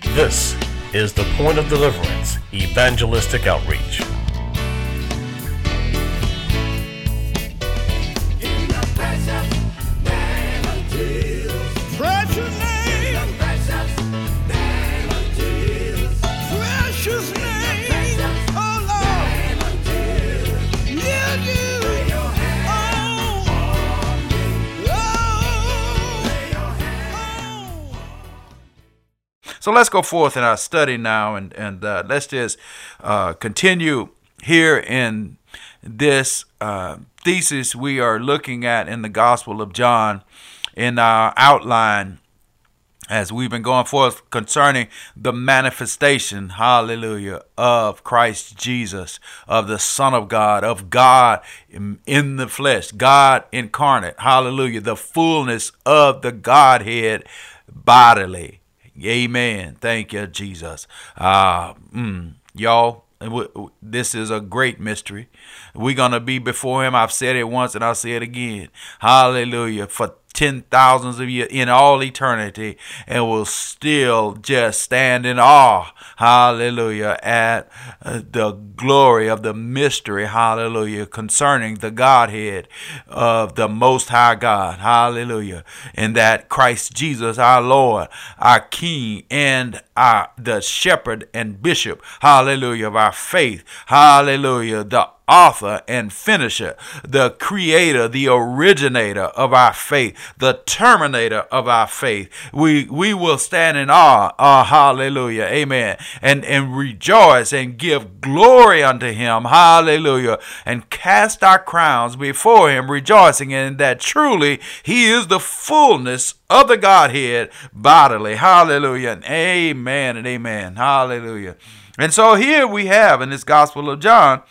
This is the Point of Deliverance Evangelistic Outreach. So let's go forth in our study now, and let's just continue here in this thesis we are looking at in the Gospel of John in our outline as we've been going forth concerning the manifestation, hallelujah, of Christ Jesus, of the Son of God in the flesh, God incarnate, hallelujah, the fullness of the Godhead bodily. Amen. Thank you, Jesus. Y'all, this is a great mystery. We're going to be before him. I've said it once and I'll say it again. Hallelujah. For 10,000s of years in all eternity, and will still just stand in awe, hallelujah, at the glory of the mystery, hallelujah, concerning the Godhead of the Most High God, hallelujah, and that Christ Jesus, our Lord, our King, and the shepherd and bishop, hallelujah, of our faith, hallelujah, the author and finisher, the creator, the originator of our faith, the terminator of our faith. We will stand in awe, hallelujah, amen, and rejoice and give glory unto him, hallelujah, and cast our crowns before him, rejoicing in that truly he is the fullness of the Godhead bodily, hallelujah, and amen, hallelujah. And so here we have in this Gospel of John,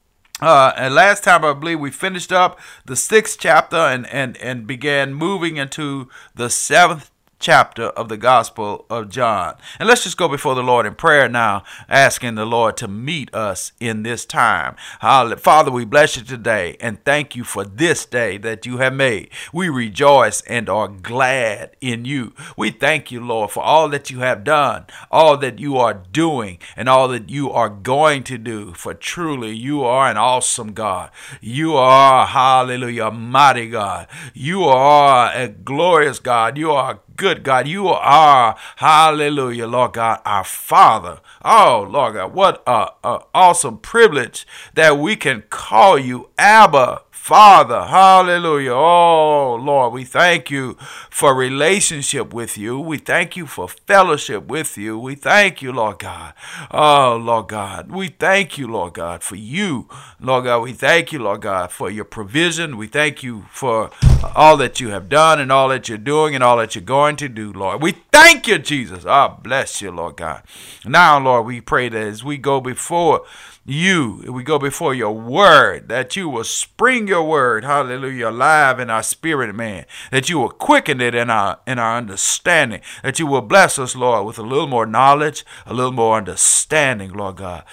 and last time I believe we finished up the 6th chapter and began moving into the 7th chapter of the Gospel of John. And let's just go before the Lord in prayer now, asking the Lord to meet us in this time. Father, we bless you today and thank you for this day that you have made. We rejoice and are glad in you. We thank you, Lord, for all that you have done, all that you are doing, and all that you are going to do. For truly, you are an awesome God. You are, hallelujah, a mighty God. You are a glorious God. You are good God. You are, hallelujah, Lord God, our Father. Oh, Lord God, what a awesome privilege that we can call you Abba Father. Hallelujah. Oh, Lord, we thank you for relationship with you. We thank you for fellowship with you. We thank you, Lord God. Oh, Lord God, we thank you, Lord God, for you. Lord God, we thank you, Lord God, for your provision. We thank you for all that you have done and all that you're doing and all that you're going to do, Lord. We thank you, Jesus. Oh, bless you, Lord God. Now, Lord, we pray that as we go before we go before your word, that you will spring your word, hallelujah, alive in our spirit, man, that you will quicken it in our understanding, that you will bless us, Lord, with a little more knowledge, a little more understanding, Lord God,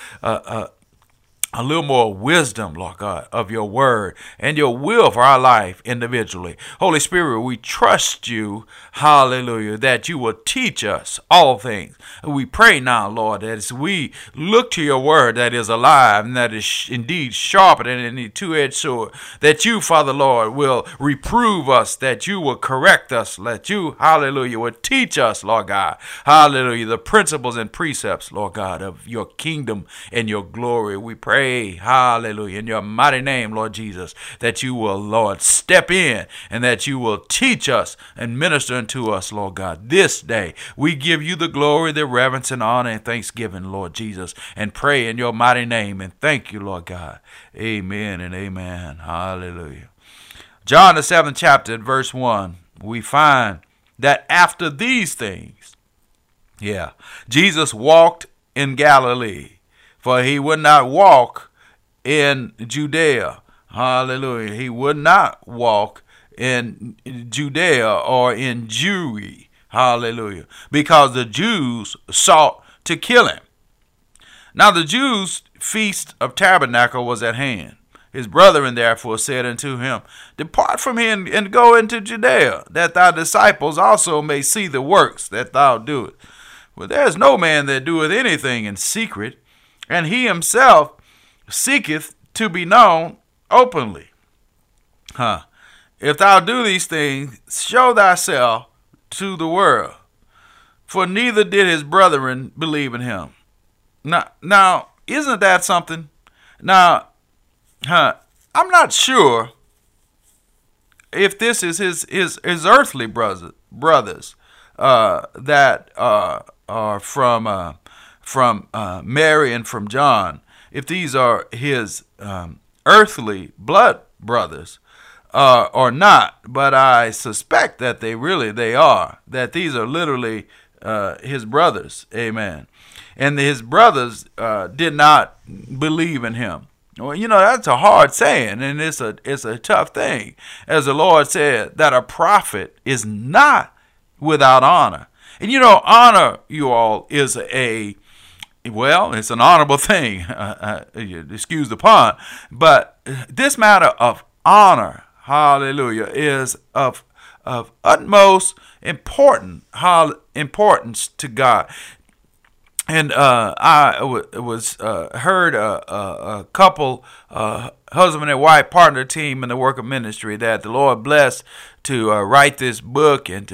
a little more wisdom, Lord God, of your word and your will for our life individually. Holy Spirit, we trust you, hallelujah, that you will teach us all things. We pray now, Lord, that as we look to your word that is alive and that is indeed sharper than any two-edged sword, that you, Father Lord, will reprove us, that you will correct us, that you, hallelujah, will teach us, Lord God, hallelujah, the principles and precepts, Lord God, of your kingdom and your glory. We pray, hallelujah, in your mighty name, Lord Jesus, that you will, Lord, step in and that you will teach us and minister unto us, Lord God, this day. We give you the glory, the reverence, and honor and thanksgiving, Lord Jesus, and pray in your mighty name and thank you, Lord God. Amen and amen. Hallelujah. John, the 7th chapter, verse 1, we find that after these things, Jesus walked in Galilee, for he would not walk in Judea. Hallelujah. He would not walk in Judea or in Jewry. Hallelujah. Because the Jews sought to kill him. Now the Jews' feast of tabernacle was at hand. His brethren therefore said unto him, Depart from here and go into Judea, that thy disciples also may see the works that thou doest. But there is no man that doeth anything in secret, and he himself seeketh to be known openly. If thou do these things, show thyself to the world, for neither did his brethren believe in him. Now, isn't that something? Now, I'm not sure if this is his earthly brothers that are from Mary and from John. If these are his earthly blood brothers or not, but I suspect that they are. That these are literally his brothers. Amen. And his brothers did not believe in him. Well, that's a hard saying, and it's a tough thing. As the Lord said, that a prophet is not without honor. And honor, you all, is it's an honorable thing. Excuse the pun. But this matter of honor, hallelujah, is of utmost importance to God. And I was heard a couple, husband and wife partner team in the work of ministry that the Lord blessed to write this book and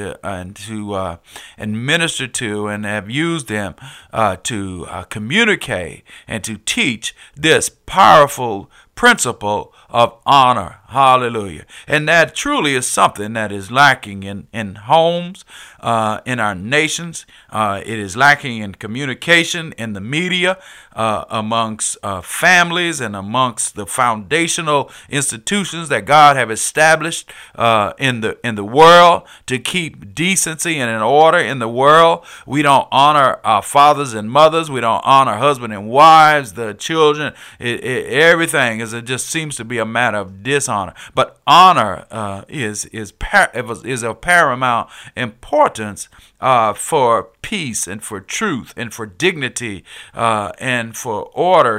minister to, and have used them to communicate and to teach this powerful principle of honor. Hallelujah. And that truly is something that is lacking in homes, in our nations. It is lacking in communication, in the media, amongst families, and amongst the foundational institutions that God have established in the world to keep decency and an order in the world. We don't honor our fathers and mothers. We don't honor husband and wives, the children. Everything it just seems to be a matter of dishonor. But honor is of paramount importance for peace and for truth and for dignity and for order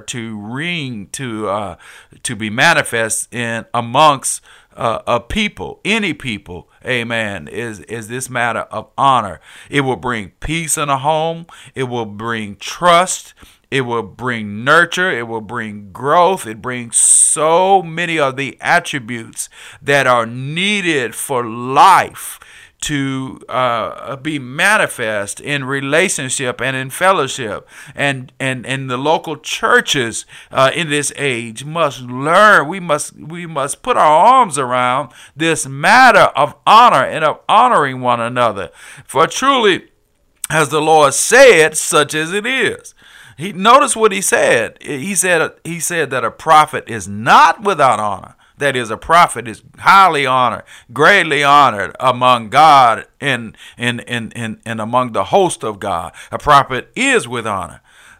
to be manifest in amongst a people, any people. Amen. Is this matter of honor? It will bring peace in a home. It will bring trust. It will bring nurture. It will bring growth. It brings so many of the attributes that are needed for life to be manifest in relationship and in fellowship. And the local churches in this age must learn. We must put our arms around this matter of honor and of honoring one another. For truly, as the Lord said, such as it is. Notice what he said. He said that a prophet is not without honor. That is, a prophet is highly honored, greatly honored among God and among the host of God. A prophet is with honor.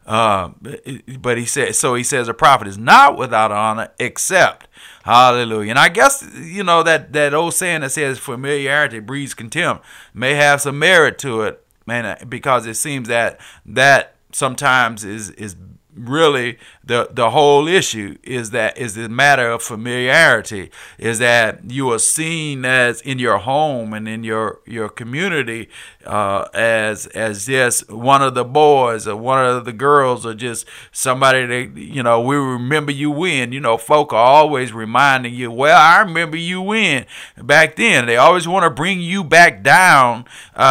But he says a prophet is not without honor except, hallelujah. And I guess, that old saying that says familiarity breeds contempt may have some merit to it, man, because it seems that sometimes is really the whole issue is the matter of familiarity, is that you are seen as in your home and in your community as just one of the boys or one of the girls, or just somebody that we remember you when. Folk are always reminding you, well, I remember you when back then. They always want to bring you back down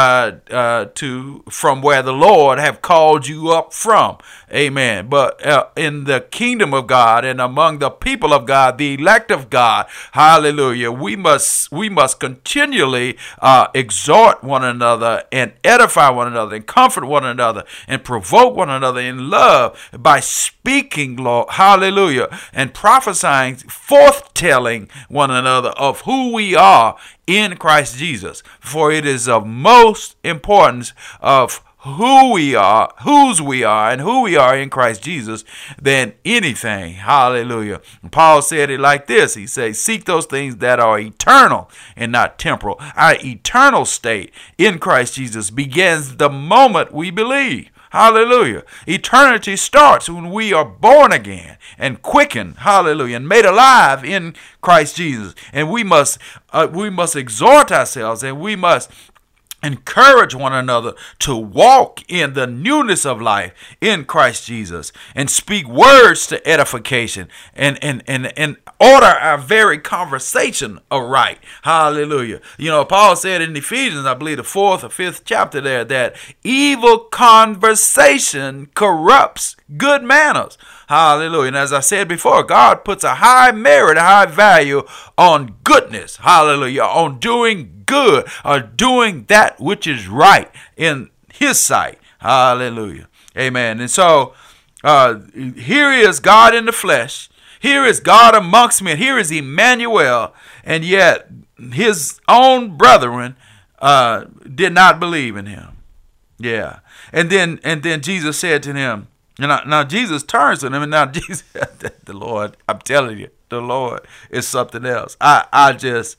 from where the Lord have called you up from. Amen. But in the kingdom of God and among the people of God, the elect of God, hallelujah, we must continually exhort one another and edify one another and comfort one another and provoke one another in love by speaking, Lord, hallelujah, and prophesying, forthtelling one another of who we are in Christ Jesus. For it is of most importance of whose we are, and who we are in Christ Jesus than anything. Hallelujah. And Paul said it like this. He says, seek those things that are eternal and not temporal. Our eternal state in Christ Jesus begins the moment we believe. Hallelujah. Eternity starts when we are born again and quickened, hallelujah, and made alive in Christ Jesus. And we must exhort ourselves, and we must encourage one another to walk in the newness of life in Christ Jesus, and speak words to edification, and order our very conversation aright. Hallelujah. You know, Paul said in Ephesians, I believe the 4th or 5th chapter there, that evil conversation corrupts good manners. Hallelujah. And as I said before, God puts a high merit, a high value on goodness. Hallelujah. On doing good, or doing that which is right in his sight. Hallelujah. Amen. And so here is God in the flesh. Here is God amongst men. Here is Emmanuel. And yet his own brethren did not believe in him. Yeah. And then Jesus said to him, now Jesus turns to him, and now Jesus, the Lord, I'm telling you, the Lord is something else. I'm just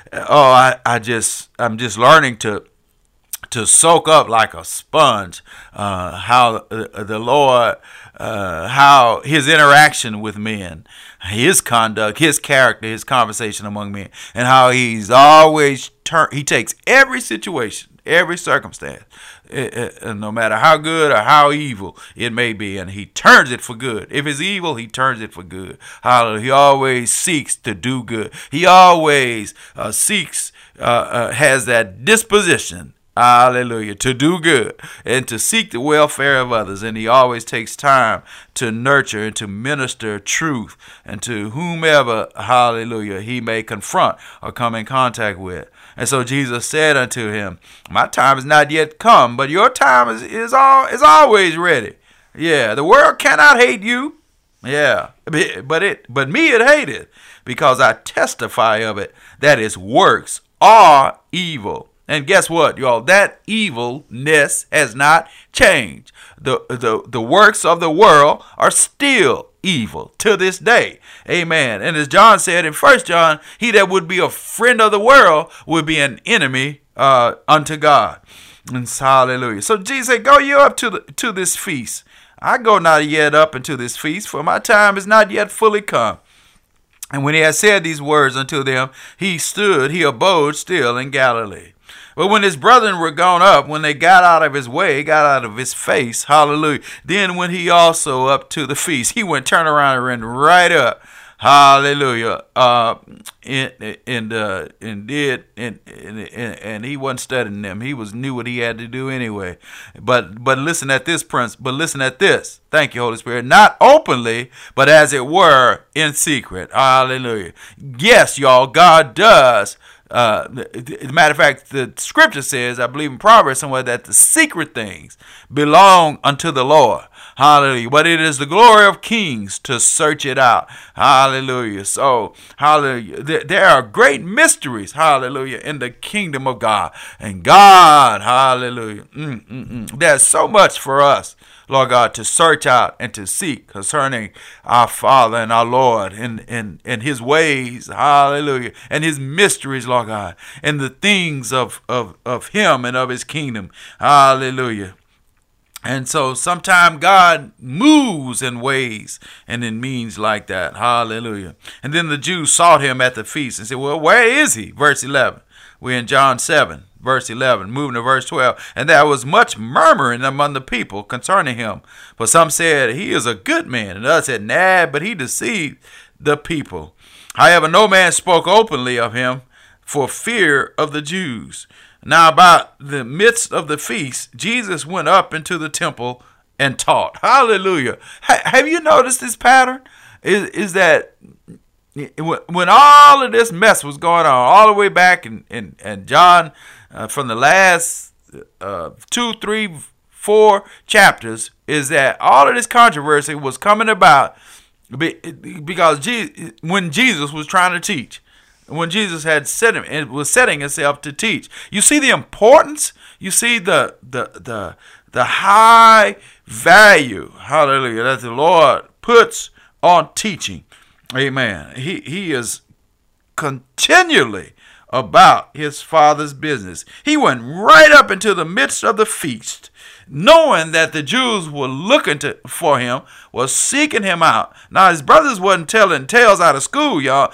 learning to soak up like a sponge how the Lord, how his interaction with men, his conduct, his character, his conversation among men, and how he's always he takes every situation, every circumstance, no matter how good or how evil it may be, and he turns it for good. If it's evil, he turns it for good. Hallelujah. He always seeks to do good. He always has that disposition, hallelujah, to do good and to seek the welfare of others. And he always takes time to nurture and to minister truth and to whomever, hallelujah, he may confront or come in contact with. And so Jesus said unto him, my time is not yet come, but your time is always ready. Yeah, the world cannot hate you. Yeah, but me it hated, because I testify of it that its works are evil. And guess what, y'all? That evilness has not changed. The works of the world are still evil to this day. Amen. And as John said in 1 John, he that would be a friend of the world would be an enemy unto God. And hallelujah. So Jesus said, go you up to this feast. I go not yet up into this feast, for my time is not yet fully come. And when he had said these words unto them, he abode still in Galilee. But when his brethren were gone up, when they got out of his way, got out of his face, hallelujah, then went he also up to the feast. He went turn around and ran right up, hallelujah, and he wasn't studying them. He knew what he had to do anyway. But listen at this, Prince. But listen at this. Thank you, Holy Spirit. Not openly, but as it were in secret. Hallelujah. Yes, y'all, God does. As a matter of fact, the scripture says, I believe in Proverbs somewhere, that the secret things belong unto the Lord. Hallelujah. But it is the glory of kings to search it out. Hallelujah. So, hallelujah. There are great mysteries, hallelujah, in the kingdom of God. And God, hallelujah. There's so much for us, Lord God, to search out and to seek concerning our Father and our Lord and his ways, hallelujah, and his mysteries, Lord God, and the things of him and of his kingdom, hallelujah. And so sometimes God moves in ways and in means like that, hallelujah. And then the Jews sought him at the feast and said, well, where is he? Verse 11. We're in John 7. Verse 11, moving to verse 12. And there was much murmuring among the people concerning him. For some said, he is a good man. And others said, nah, but he deceived the people. However, no man spoke openly of him for fear of the Jews. Now, about the midst of the feast, Jesus went up into the temple and taught. Hallelujah. Have you noticed this pattern? Is that when all of this mess was going on, all the way back in John, from the last 2, 3, 4 chapters, is that all of this controversy was coming about because when Jesus was trying to teach, when Jesus had set him and was setting himself to teach. You see the importance. You see the high value, hallelujah, that the Lord puts on teaching. Amen. He is continually about his Father's business. He went right up into the midst of the feast knowing that the Jews were looking for him, was seeking him out. Now his brothers wasn't telling tales out of school, y'all.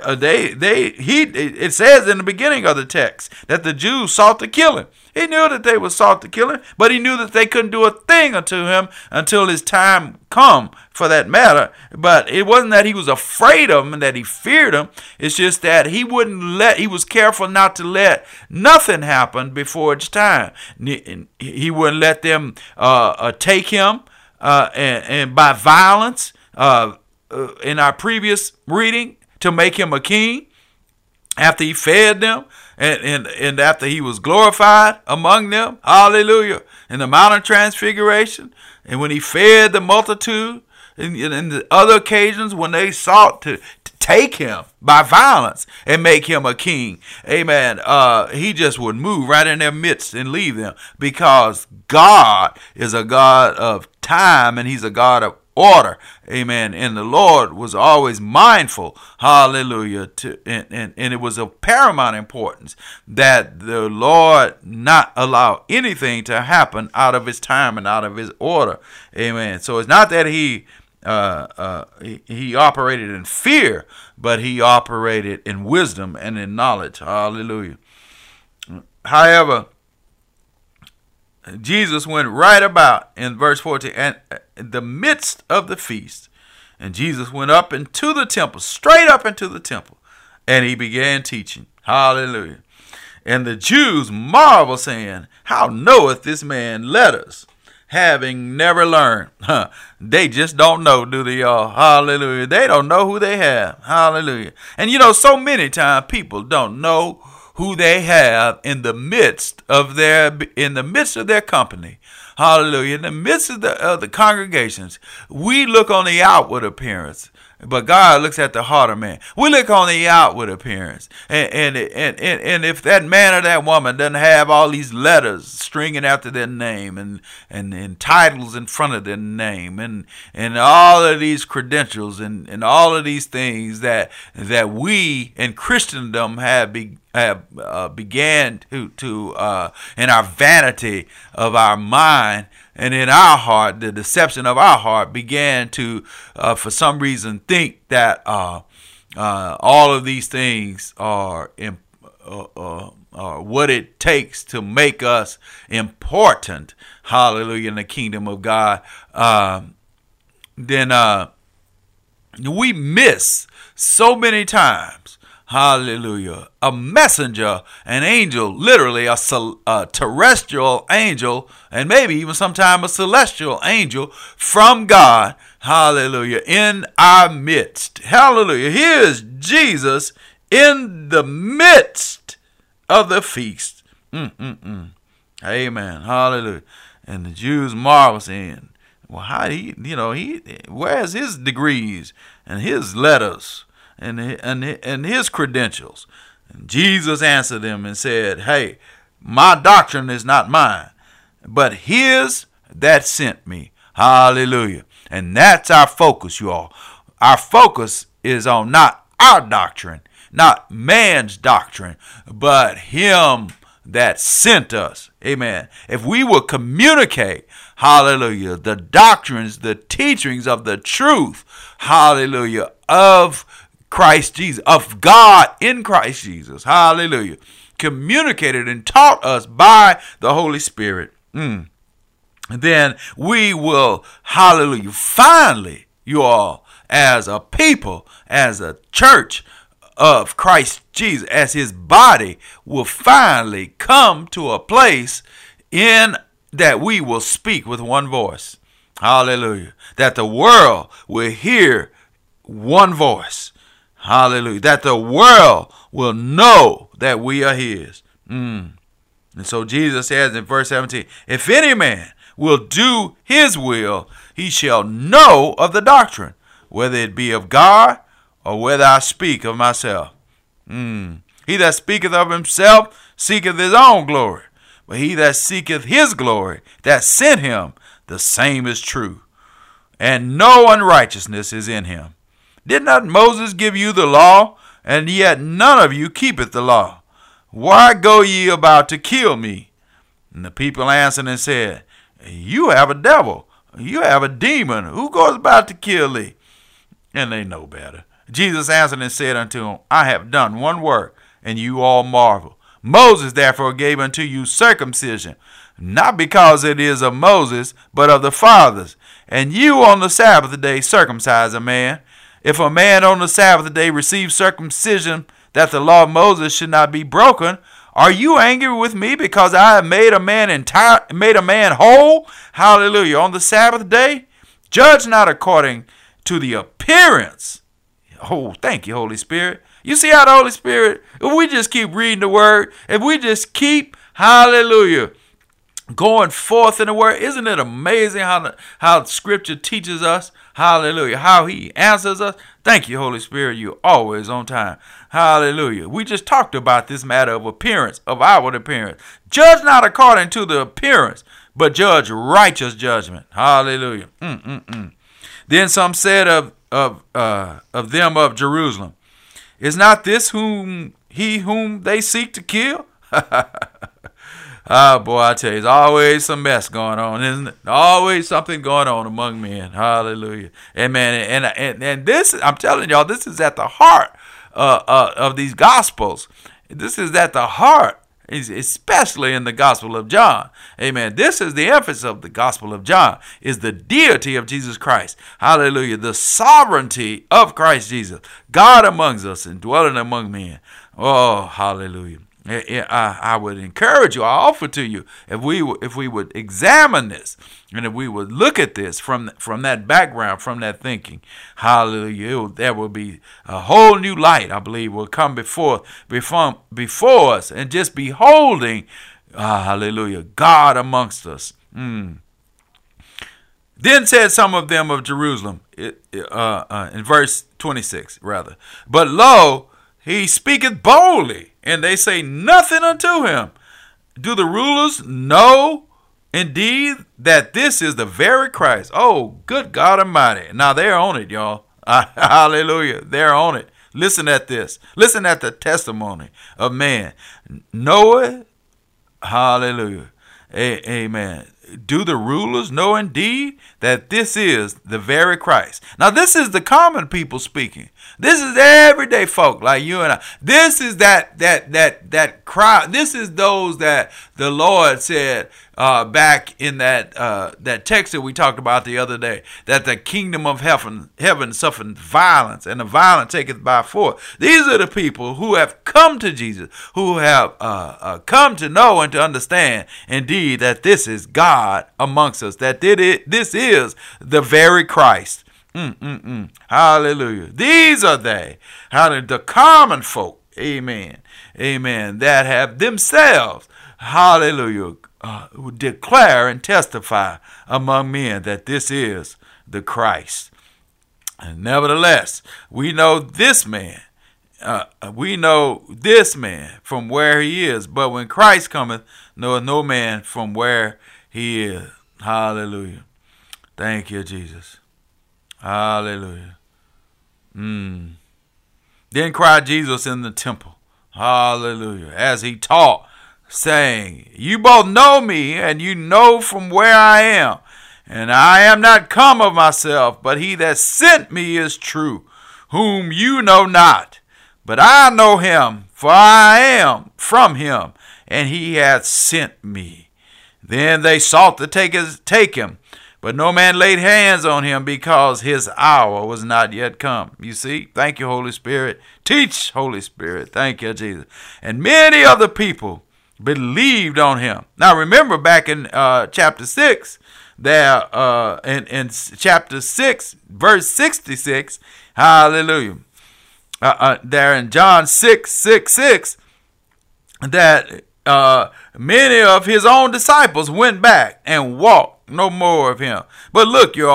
It says in the beginning of the text that the Jews sought to kill him. He knew that they were sought to kill him, but he knew that they couldn't do a thing unto him until his time come, for that matter. But it wasn't that he was afraid of them and that he feared them. It's just that he was careful not to let nothing happen before its time. He wouldn't let them take him and by violence, in our previous reading, to make him a king after he fed them. And after he was glorified among them, hallelujah, in the Mount of Transfiguration, and when he fed the multitude, and the other occasions when they sought to take him by violence and make him a king, amen, he just would move right in their midst and leave them, because God is a God of time and he's a God of order, amen. And the Lord was always mindful, hallelujah, and it was of paramount importance that the Lord not allow anything to happen out of his time and out of his order, amen. So it's not that he operated in fear, but he operated in wisdom and in knowledge, hallelujah. However, Jesus went right about, in verse 14, and in the midst of the feast, and Jesus went up into the temple, straight up into the temple, and he began teaching. Hallelujah. And the Jews marveled, saying, how knoweth this man letters, having never learned? They just don't know, do they, y'all? Hallelujah. They don't know who they have. Hallelujah. And so many times people don't know who they have in the midst of their company. Hallelujah. In the midst of the congregations, we look on the outward appearance, but God looks at the heart of man. We look on the outward appearance, and if that man or that woman doesn't have all these letters stringing after their name and titles in front of their name and all of these credentials and all of these things that we in Christendom began to in our vanity of our mind and in our heart, the deception of our heart began to, for some reason, think that all of these things are what it takes to make us important, hallelujah, in the kingdom of God. Then we miss so many times, hallelujah, a messenger, an angel, literally a terrestrial angel, and maybe even sometime a celestial angel from God, hallelujah, in our midst. Hallelujah. Here's Jesus in the midst of the feast. Amen. Hallelujah. And the Jews marvel, saying, well, how do where's his degrees and his letters and his credentials? And Jesus answered them and said, hey, my doctrine is not mine, but his that sent me. Hallelujah. And that's our focus, you all. Our focus is on not our doctrine, not man's doctrine, but him that sent us. Amen. If we will communicate, hallelujah, the doctrines, the teachings of the truth, hallelujah, of Christ Jesus, of God in Christ Jesus, hallelujah, communicated and taught us by the Holy Spirit, then we will, hallelujah, finally, you all, as a people, as a church of Christ Jesus, as his body, will finally come to a place in that we will speak with one voice. Hallelujah. That the world will hear one voice. Hallelujah. That the world will know that we are his. And so Jesus says in verse 17, if any man will do his will, he shall know of the doctrine, whether it be of God or whether I speak of myself. He that speaketh of himself seeketh his own glory, but he that seeketh his glory that sent him, the same is true, and no unrighteousness is in him. Did not Moses give you the law, and yet none of you keepeth the law? Why go ye about to kill me? And the people answered and said, You have a devil. You have a demon who goes about to kill thee. And they know better. Jesus answered and said unto them, I have done one work, and you all marvel. Moses therefore gave unto you circumcision, not because it is of Moses, but of the fathers. And you on the Sabbath day circumcise a man. If a man on the Sabbath day receives circumcision, that the law of Moses should not be broken, are you angry with me because I have made a man whole? Hallelujah. On the Sabbath day, judge not according to the appearance. Oh, thank you, Holy Spirit. You see how the Holy Spirit, if we just keep reading the word, if we just keep, hallelujah, going forth in the word, isn't it amazing how Scripture teaches us, hallelujah, how he answers us? Thank you, Holy Spirit, you're always on time. Hallelujah. We just talked about this matter of appearance, of outward appearance. Judge not according to the appearance, but judge righteous judgment. Hallelujah. Then some said of them of Jerusalem, is not this whom they seek to kill? Oh, boy, I tell you, there's always some mess going on, isn't it? Always something going on among men. Hallelujah. Amen. And this, I'm telling y'all, this is at the heart of these Gospels. This is at the heart, especially in the Gospel of John. Amen. This is the emphasis of the Gospel of John, is the deity of Jesus Christ. Hallelujah. The sovereignty of Christ Jesus. God amongst us and dwelling among men. Oh, hallelujah. I would encourage you, I offer to you, if we would examine this, and if we would look at this from that background, from that thinking, hallelujah, there will be a whole new light, I believe, will come before us, and just beholding, hallelujah, God amongst us. Then said some of them of Jerusalem, in verse 26, rather, but lo, he speaketh boldly, and they say nothing unto him. Do the rulers know indeed that this is the very Christ? Oh, good God Almighty. Now they're on it, y'all. Hallelujah. They're on it. Listen at this. Listen at the testimony of man. Knoweth, hallelujah. Amen. Do the rulers know indeed that this is the very Christ? Now, this is the common people speaking. This is everyday folk like you and I. This is that crowd. This is those that the Lord said back in that text that we talked about the other day, that the kingdom of heaven suffered violence, and the violent taketh by force. These are the people who have come to Jesus, who have come to know and to understand indeed that this is God amongst us, that this is the very Christ. Hallelujah. These are they, the common folk, amen, that have themselves, hallelujah, declare and testify among men that this is the Christ. And nevertheless, we know this man from where he is, but when Christ cometh, knoweth no man from where he is. Hallelujah. Thank you, Jesus. Hallelujah. Then cried Jesus in the temple, hallelujah, as he taught, saying, you both know me, and you know from where I am. And I am not come of myself, but he that sent me is true, whom you know not. But I know him, for I am from him, and he hath sent me. Then they sought to take him, but no man laid hands on him, because his hour was not yet come. You see? Thank you, Holy Spirit. Teach, Holy Spirit. Thank you, Jesus. And many of the people believed on him. Now remember, back in chapter 6, there in chapter 6, verse 66, hallelujah. There in John 6:6, that many of his own disciples went back and walked no more of him. But look, y'all,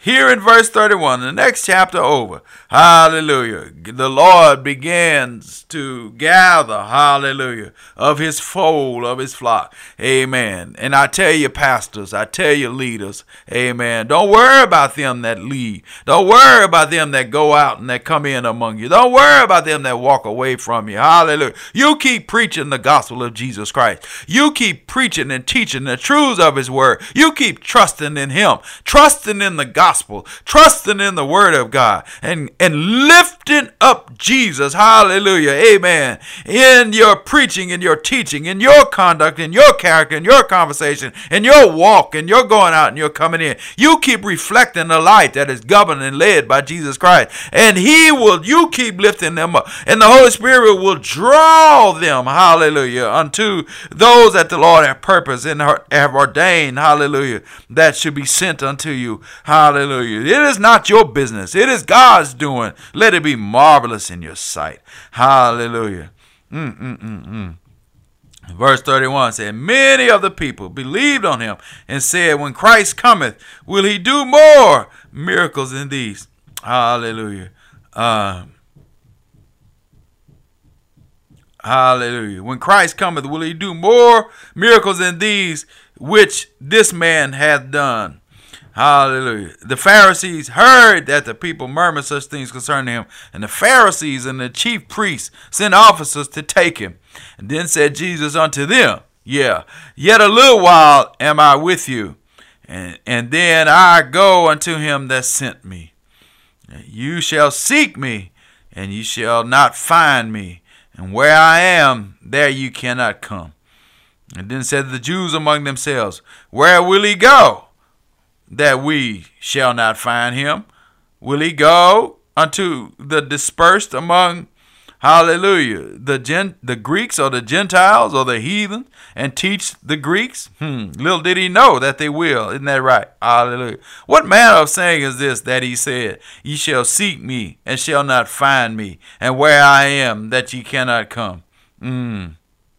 Here in verse 31, the next chapter over, hallelujah, the Lord begins to gather, hallelujah, of his fold, of his flock, amen. And I tell you, pastors, I tell you, leaders, amen, don't worry about them that lead. Don't worry about them that go out and that come in among you. Don't worry about them that walk away from you, hallelujah. You keep preaching the gospel of Jesus Christ. You keep preaching and teaching the truths of his word. You keep trusting in him, trusting in the gospel, trusting in the word of God, and lifting up Jesus, hallelujah, amen, in your preaching, in your teaching, in your conduct, in your character, in your conversation, in your walk, and you're going out and you're coming in. You keep reflecting the light that is governed and led by Jesus Christ, and you keep lifting them up, and the Holy Spirit will draw them, hallelujah, unto those that the Lord have purposed and have ordained, hallelujah, that should be sent unto you, hallelujah. It is not your business. It is God's doing. Let it be marvelous in your sight. Hallelujah. Verse 31 said, many of the people believed on him and said, when Christ cometh, will he do more miracles than these? Hallelujah. Hallelujah. When Christ cometh, will he do more miracles than these which this man hath done? Hallelujah. The Pharisees heard that the people murmured such things concerning him, and the Pharisees and the chief priests sent officers to take him. And then said Jesus unto them, yet a little while am I with you, and then I go unto him that sent me. You shall seek me, and you shall not find me, and where I am, there you cannot come. And then said the Jews among themselves, where will he go, that we shall not find him? Will he go unto the dispersed among, hallelujah, the Greeks or the Gentiles or the heathen, and teach the Greeks? Little did he know that they will. Isn't that right? Hallelujah. What manner of saying is this that he said, ye shall seek me and shall not find me, and where I am, that ye cannot come? And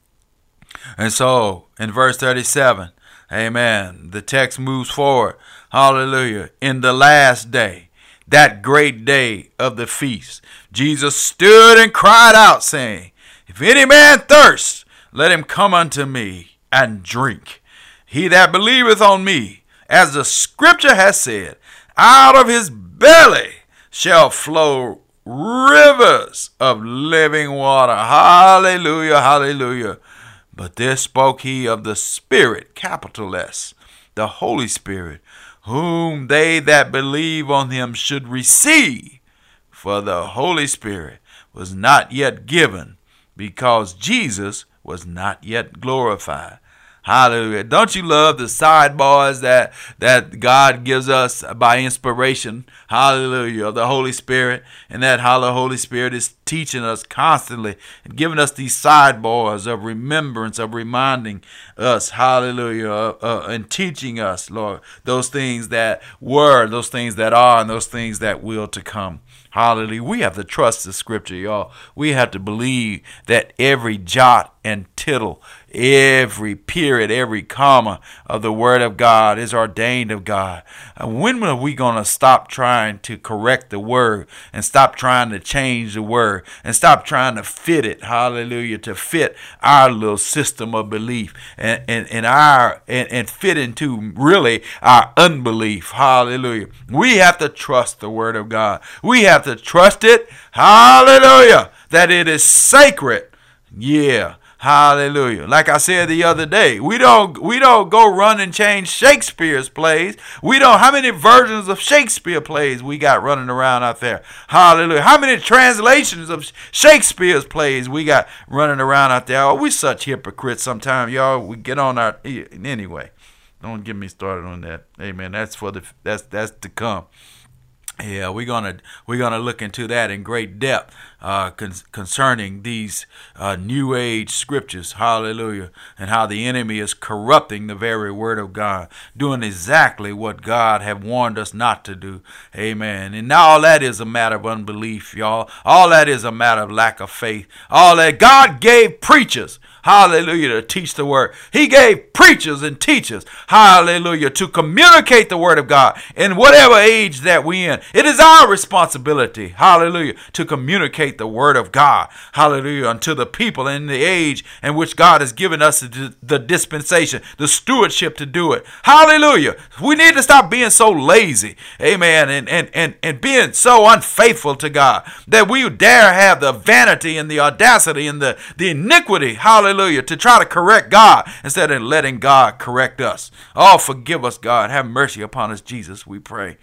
so in verse 37, amen, the text moves forward. Hallelujah. In the last day, that great day of the feast, Jesus stood and cried out, saying, if any man thirst, let him come unto me and drink. He that believeth on me, as the scripture has said, out of his belly shall flow rivers of living water. Hallelujah, hallelujah. But this spoke he of the Spirit, capital S, the Holy Spirit, whom they that believe on him should receive. For the Holy Spirit was not yet given, because Jesus was not yet glorified. Hallelujah. Don't you love the sidebars that God gives us by inspiration? Hallelujah. Of the Holy Spirit. And that Holy Spirit is teaching us constantly and giving us these sidebars of remembrance, of reminding us, hallelujah, and teaching us, Lord, those things that were, those things that are, and those things that will to come. Hallelujah. We have to trust the scripture, y'all. We have to believe that every jot and tittle, every period, every comma of the word of God is ordained of God. And when are we going to stop trying to correct the word and stop trying to change the word and stop trying to fit it, hallelujah, to fit our little system of belief and fit into really our unbelief, hallelujah. We have to trust the word of God. We have to trust it, hallelujah, that it is sacred. Yeah. Hallelujah. Like I said the other day, we don't go run and change Shakespeare's plays. How many versions of Shakespeare plays we got running around out there? Hallelujah. How many translations of Shakespeare's plays we got running around out there? Oh, we such hypocrites sometimes, y'all. We get on our anyway. Don't get me started on that. Amen. That's to come. Yeah, we're gonna look into that in great depth concerning these New Age scriptures, hallelujah, and how the enemy is corrupting the very word of God, doing exactly what God have warned us not to do, amen. And now all that is a matter of unbelief, y'all. All that is a matter of lack of faith. All that God gave preachers, hallelujah, to teach the word. He gave preachers and teachers, hallelujah, to communicate the word of God in whatever age that we in. It is our responsibility, hallelujah, to communicate the word of God, hallelujah, unto the people in the age in which God has given us the dispensation, the stewardship to do it. Hallelujah. We need to stop being so lazy, amen, and being so unfaithful to God that we dare have the vanity and the audacity and the iniquity, hallelujah, to try to correct God instead of letting God correct us. Oh, forgive us, God. Have mercy upon us, Jesus, we pray.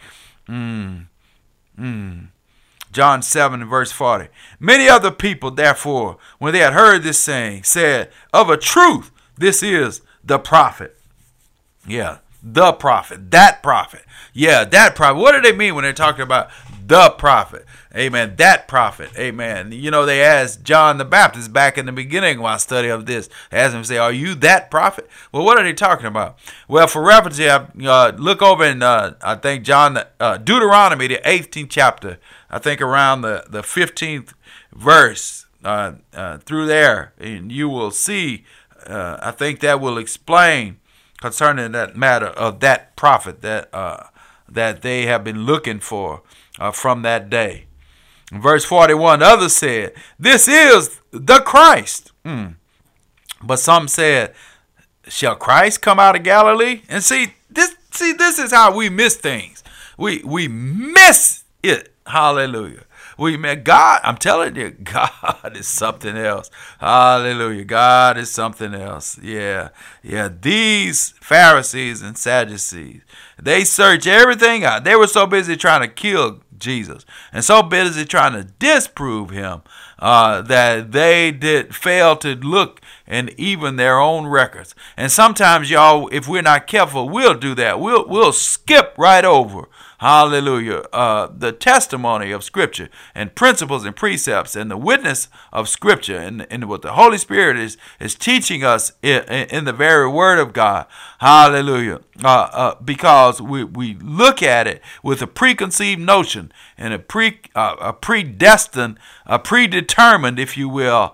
John 7 verse 40. Many other people, therefore, when they had heard this saying, said, of a truth, this is the prophet. Yeah, the prophet, that prophet. Yeah, that prophet. What do they mean when they're talking about the prophet? Amen. That prophet. Amen. You know, they asked John the Baptist back in the beginning of our study of this. They asked him, say, are you that prophet? Well, what are they talking about? Well, for reference, look over in, I think, Deuteronomy, the 18th chapter. I think around the 15th verse through there. And you will see, I think that will explain concerning that matter of that prophet that they have been looking for from that day. In verse 41, others said, this is the Christ. But some said, shall Christ come out of Galilee? And see, this is how we miss things. We miss it. Hallelujah. We met God. I'm telling you, God is something else. Hallelujah. God is something else. Yeah. These Pharisees and Sadducees, they searched everything out. They were so busy trying to kill Jesus and so busy trying to disprove him that they did fail to look in even their own records. And sometimes, y'all, if we're not careful, we'll do that. We'll skip right over, hallelujah, the testimony of Scripture and principles and precepts and the witness of Scripture and what the Holy Spirit is teaching us in the very Word of God. Hallelujah. Because we look at it with a preconceived notion and a predetermined, if you will,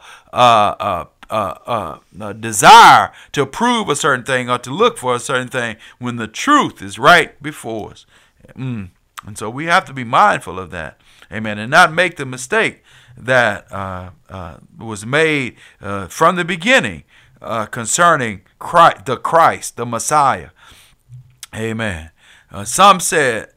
desire to prove a certain thing or to look for a certain thing when the truth is right before us. And so we have to be mindful of that. Amen. And not make the mistake that was made from the beginning concerning the Christ, the Messiah. Amen. Some said,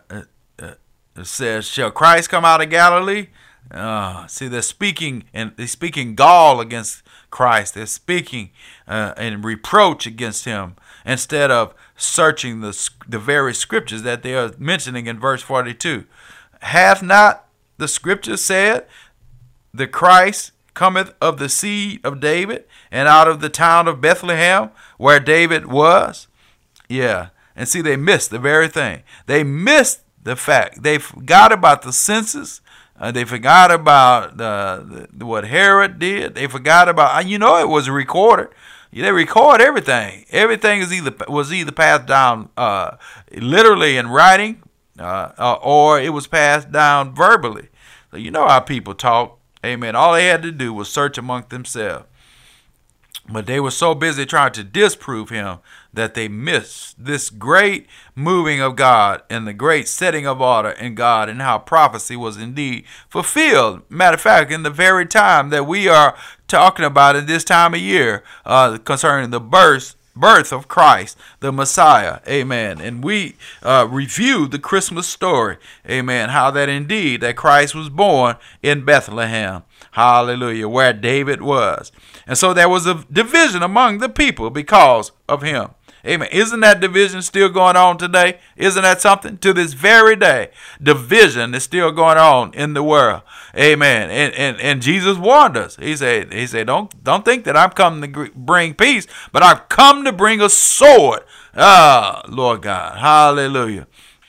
shall Christ come out of Galilee? See, they're speaking gall against Christ. They're speaking in reproach against him instead of searching the very scriptures that they are mentioning in verse 42. Hath not the scripture said, the Christ cometh of the seed of David and out of the town of Bethlehem where David was? Yeah. And see, they missed the very thing. They missed the fact. They forgot about the census. They forgot about what Herod did. They forgot about, it was recorded. They record everything. Everything was either passed down literally in writing or it was passed down verbally. So you know how people talk. Amen. All they had to do was search among themselves. But they were so busy trying to disprove him that they missed this great moving of God and the great setting of order in God and how prophecy was indeed fulfilled. Matter of fact, in the very time that we are talking about at this time of year concerning the birth of Christ, the Messiah. Amen. And we reviewed the Christmas story. Amen. How that indeed that Christ was born in Bethlehem. Hallelujah. Where David was. And so there was a division among the people because of him. Amen. Isn't that division still going on today? Isn't that something? To this very day, division is still going on in the world. Amen. And Jesus warned us. He said, don't think that I'm coming to bring peace, but I've come to bring a sword. Lord God. Hallelujah.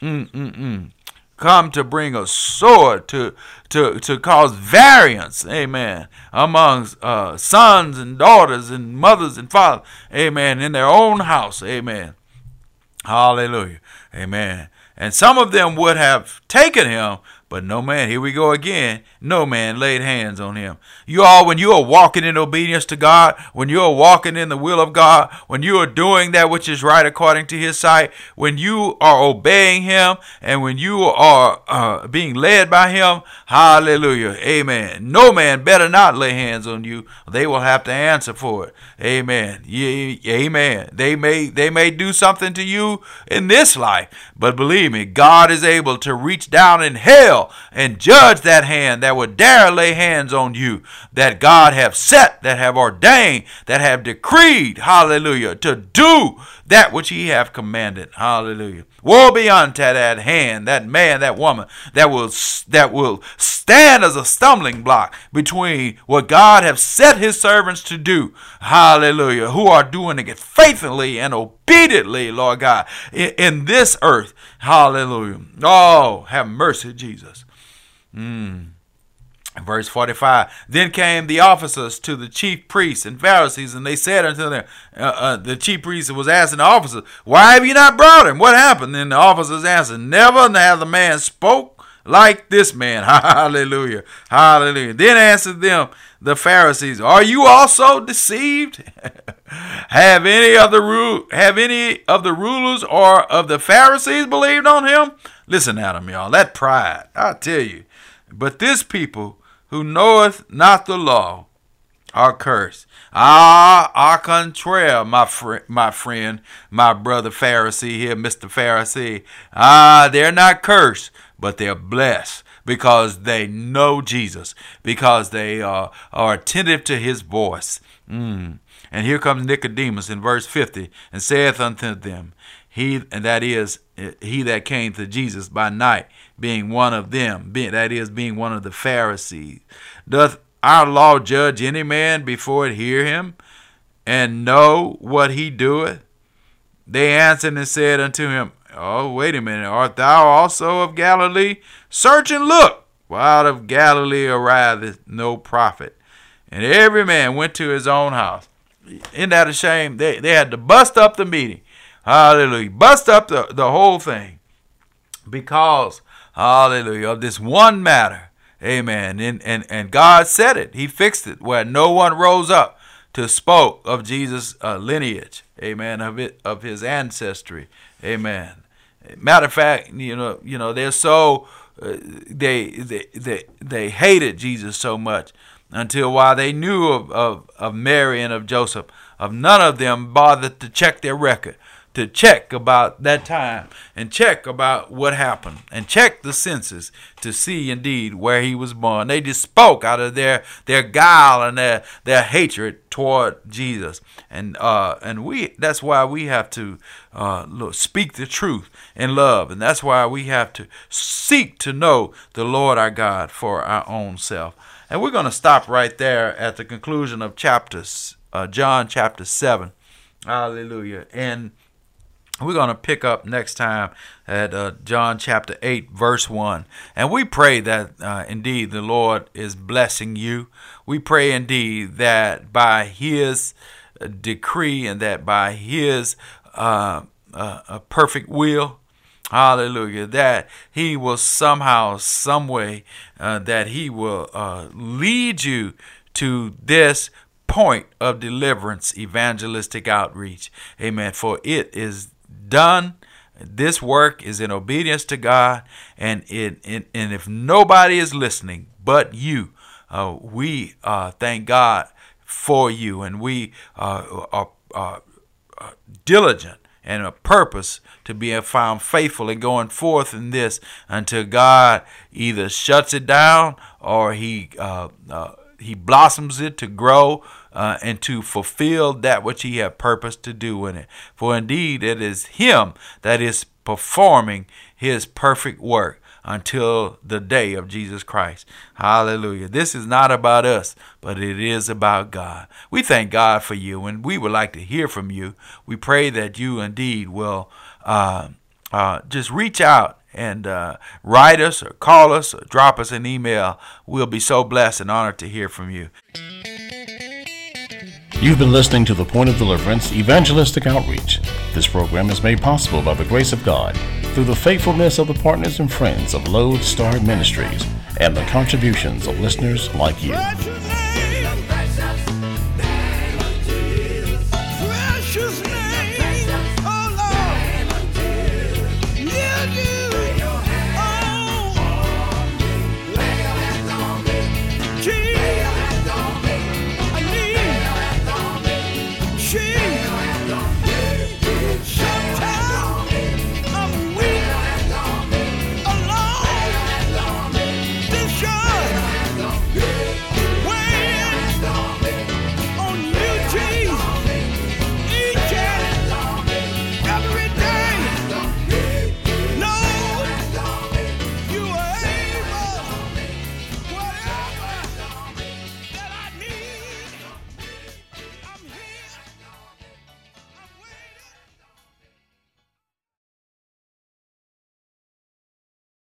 Come to bring a sword to cause variance, amen, among sons and daughters and mothers and fathers, amen, in their own house, amen. Hallelujah, amen. And some of them would have taken him, but no man, here we go again, no man laid hands on him. You all, when you are walking in obedience to God, when you are walking in the will of God, when you are doing that which is right according to his sight, when you are obeying him, and when you are being led by him, hallelujah, amen. No man better not lay hands on you. They will have to answer for it. Amen. Amen. They may do something to you in this life, but believe me, God is able to reach down in hell and judge that hand that would dare lay hands on you, that God have set, that have ordained, that have decreed, hallelujah, to do that which he have commanded. Hallelujah. Woe be unto that hand, that man, that woman that will stand as a stumbling block between what God have set his servants to do. Hallelujah. Who are doing it faithfully and obediently, Lord God, in this earth. Hallelujah. Oh, have mercy, Jesus. Verse 45, then came the officers to the chief priests and Pharisees, and they said unto them, the chief priest was asking the officers, why have you not brought him? What happened? And the officers answered, never hath the man spoke like this man. Hallelujah. Hallelujah. Then answered them the Pharisees, are you also deceived? Have any of the rulers or of the Pharisees believed on him? Listen at them, y'all. That pride, I tell you. But this people who knoweth not the law are cursed. Au contraire, my friend, my brother Pharisee here, Mr. Pharisee. They're not cursed, but they're blessed because they know Jesus, because they are attentive to his voice. And here comes Nicodemus in verse 50, and saith unto them, he that came to Jesus by night, being one of them, being one of the Pharisees. Doth our law judge any man before it hear him, and know what he doeth? They answered and said unto him, oh, wait a minute, art thou also of Galilee? Search and look, for out of Galilee ariseth no prophet. And every man went to his own house. Isn't that a shame? They had to bust up the meeting. Hallelujah. Bust up the whole thing because, hallelujah, of this one matter. Amen. And God said it. He fixed it where no one rose up to spoke of Jesus' lineage. Amen. Of his ancestry. Amen. Matter of fact, you know, they're so they hated Jesus so much until while they knew of Mary and of Joseph, of none of them bothered to check their record, to check about that time and check about what happened and check the census to see indeed where he was born. They just spoke out of their guile and their hatred toward Jesus. And that's why we have to speak the truth in love. And that's why we have to seek to know the Lord our God for our own self. And we're going to stop right there at the conclusion of John chapter 7. Hallelujah. And we're going to pick up next time at John chapter 8, verse 1. And we pray that indeed the Lord is blessing you. We pray indeed that by his decree and that by his perfect will, hallelujah, that he will somehow, some way, that he will lead you to this point of deliverance, evangelistic outreach. Amen. For it is done. This work is in obedience to God, and if nobody is listening but you, we thank God for you, and we are diligent and a purpose to be found faithful in going forth in this until God either shuts it down or he blossoms it to grow and to fulfill that which he had purposed to do in it. For indeed it is him that is performing his perfect work until the day of Jesus Christ. Hallelujah. This is not about us, but it is about God. We thank God for you, and we would like to hear from you. We pray that you indeed will just reach out and write us or call us or drop us an email. We'll be so blessed and honored to hear from you. You've been listening to The Point of Deliverance Evangelistic Outreach. This program is made possible by the grace of God. through the faithfulness of the partners and friends of Lodestar Ministries and the contributions of listeners like you.